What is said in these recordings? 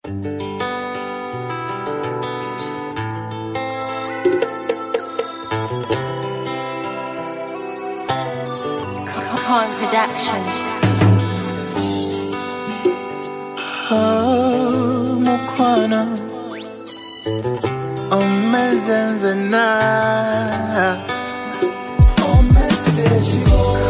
Production. Oh, Mukwana, oh, Mezenzana, oh, message,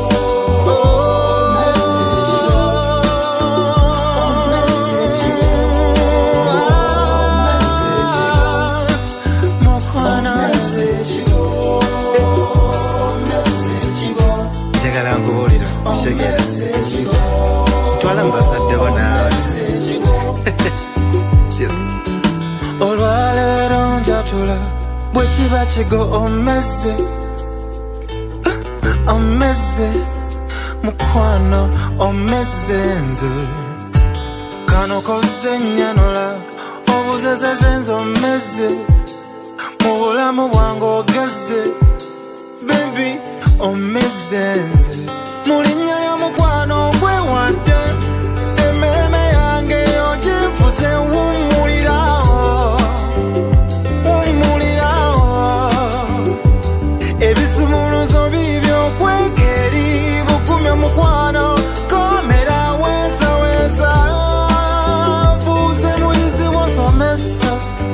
Twala mbasadde bona olwaleero njatula bwe kiba kigo omeze mukwano omeze nze kano koze nnyanula obuzezeze nze omeze mu bulamu bwange ogeze baby omeze nze mu linnya lya mukwano gwewadde emmeeme yange ogifuze wummulirawo ebisumuluzo bibyo kwekeri bukumya mukwano komera weesaweesa fuuze muyizi wosomesa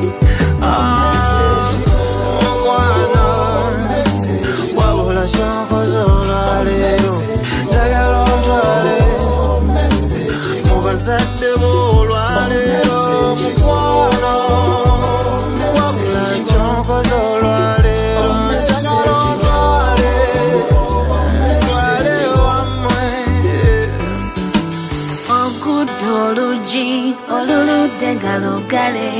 mukwano wabula kyankoze olwaleero njagala ontwale mu bazadde b'olwaleero mukwano wabula kyankoze olwaleero njagala ontwale wammwe Ogudde olugi oluludde nga lugale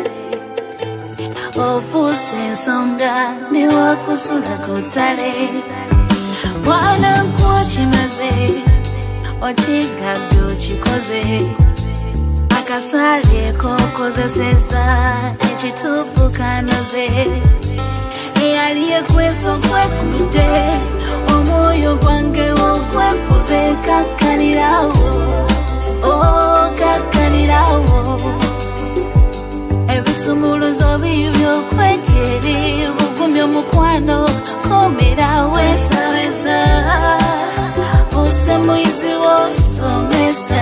ofuuse ensonga newakusula ku ttale wanankuwa kimaze okigadde okikoze akasaale k'okozeseza ekituufu kanoze eyali yekwesa okwekudde omwoyo gwange ogwekuze kakkanirawo kakkanirawo ebisumuluzo bibyo kwekeri bugumya mukwano komera weesawesa ose muyizi wosomesa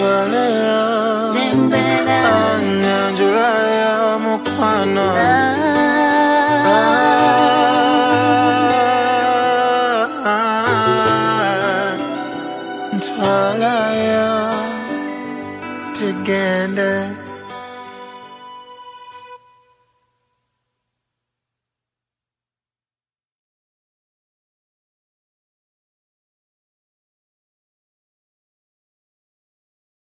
Ntwaleyo, anyanjulayo mukwano